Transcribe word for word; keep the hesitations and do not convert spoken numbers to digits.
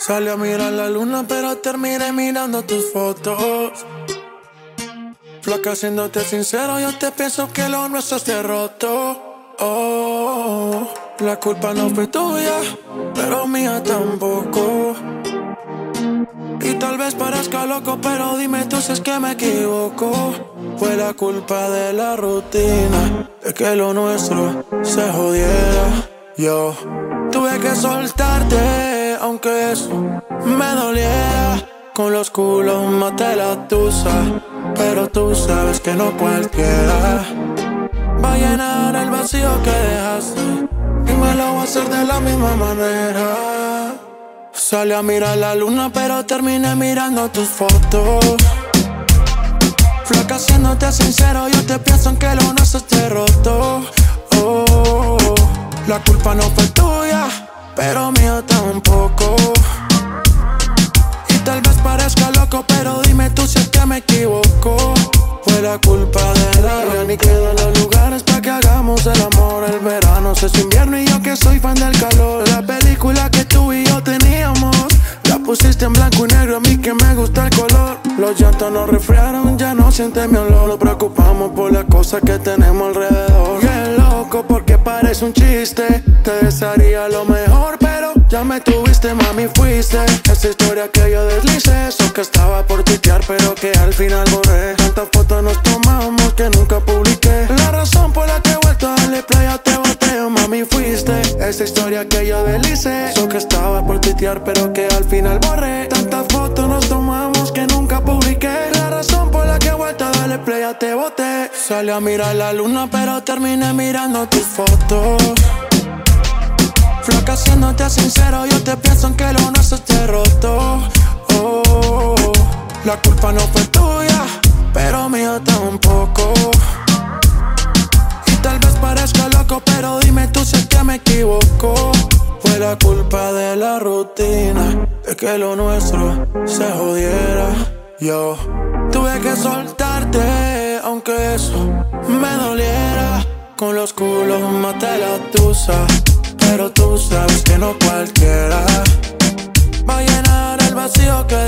Salí a mirar la luna, pero terminé mirando tus fotos. Flaca, siéndote sincero, yo te pienso que lo nuestro esté roto. Oh, la culpa no fue tuya, pero mía tampoco. Y tal vez parezca loco, pero dime tú si es que me equivoco. Fue la culpa de la rutina, de que lo nuestro se jodiera. Yo tuve que soltarte, aunque eso me doliera. Con los culos maté la tusa, pero tú sabes que no cualquiera va a llenar el vacío que dejaste, y me lo voy a hacer de la misma manera. Salí a mirar la luna, pero terminé mirando tus fotos. Flaca, siéndote sincero, yo te pienso en que lo nuestro esté roto. Oh, la culpa no fue tuya, pero mía tampoco. Y tal vez parezca loco, pero dime tú si es que me equivoco. Fue la culpa de la ya ni quedan los lugares pa' que hagamos el amor. El verano se hizo invierno y yo que soy fan del calor. La película que tú y yo teníamos la pusiste en blanco y negro, a mí que me gusta el color. Los llantos nos resfriaron, ya no sientes mi olor. Nos preocupamos por las cosas que tenemos alrededor. Qué loco porque parece un chiste. Te desearía lo mejor, pero ya me tuviste, mami, fuiste. Esa historia que yo deslicé, eso que estaba por tuitear, pero que al final borré. Tantas fotos nos tomamos que nunca publiqué. La razón por la que he vuelto a darle play a te boteo, mami, fuiste. Esa historia que yo deslicé, eso que estaba por tuitear, pero que al final borré. Tantas fotos nos tomamos que nunca publiqué. La razón por la que he vuelto a darle play a te boté. Salí a mirar la luna, pero terminé mirando tus fotos. Flaca, siéndote sincero, yo te pienso en que lo nuestro esté roto. Oh, la culpa no fue tuya, pero mía tampoco. Y tal vez parezca loco, pero dime tú si es que me equivoco. Fue la culpa de la rutina, de que lo nuestro se jodiera. Yo tuve que soltarte, aunque eso me doliera. Con los culos maté la tusa, pero tú sabes que no cualquiera va a llenar el vacío que